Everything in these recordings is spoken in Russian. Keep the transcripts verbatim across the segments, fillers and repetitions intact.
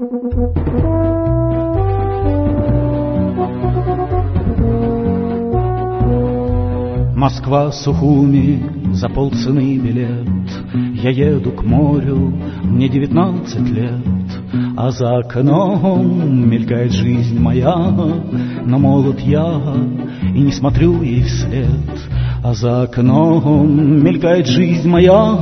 Москва, Сухуми, за полцены билет. Я еду к морю, мне девятнадцать лет, а за окном мелькает жизнь моя, но молод я и не смотрю ей вслед. А за окном мелькает жизнь моя,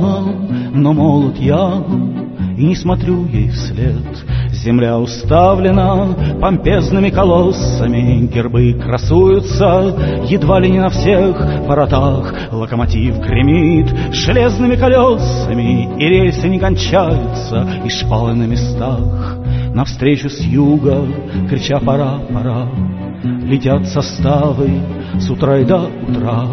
но молод я и не смотрю ей вслед. Земля уставлена помпезными колоссами, гербы красуются едва ли не на всех воротах. Локомотив гремит железными колесами, и рельсы не кончаются, и шпалы на местах. Навстречу с юга, крича «пора, пора», летят составы с утра и до утра.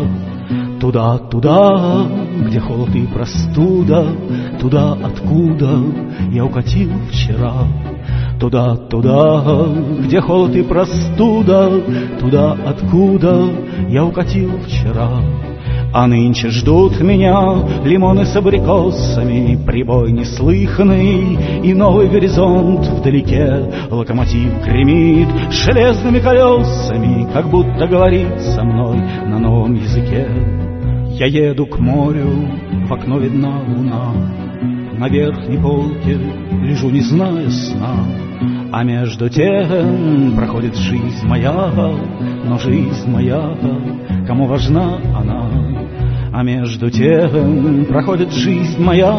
Туда, туда, где холод и простуда, туда, откуда я укатил вчера. Туда, туда, где холод и простуда, туда, откуда я укатил вчера. А нынче ждут меня лимоны с абрикосами, прибой неслыханный и новый горизонт вдалеке. Локомотив гремит железными колесами, как будто говорит со мной на новом языке. Я еду к морю, в окно видна луна, на верхней полке лежу, не зная сна. А между тем проходит жизнь моя, но жизнь моя, кому важна она? А между тем проходит жизнь моя,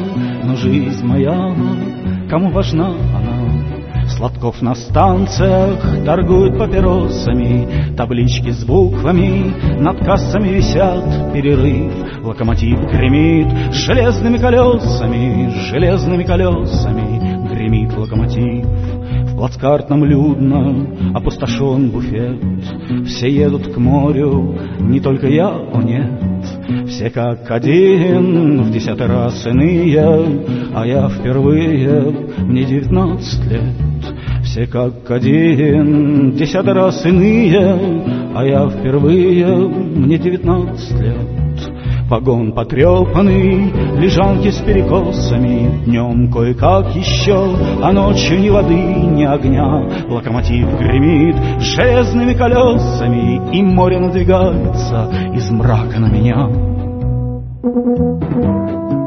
но жизнь моя, кому важна она? Сладков на станциях торгуют папиросами, таблички с буквами над кассами висят, перерыв. Локомотив гремит железными колесами, железными колесами гремит локомотив. В плацкартном людно опустошен буфет, все едут к морю, не только я, о нет. Все как один, в десятый раз иные, а я впервые, мне девятнадцать лет. Все как один, десятый раз иные, а я впервые, мне девятнадцать лет. Вагон потрепанный, лежанки с перекосами, днем кое-как еще, а ночью ни воды, ни огня. Локомотив гремит железными колесами, и море надвигается из мрака на меня.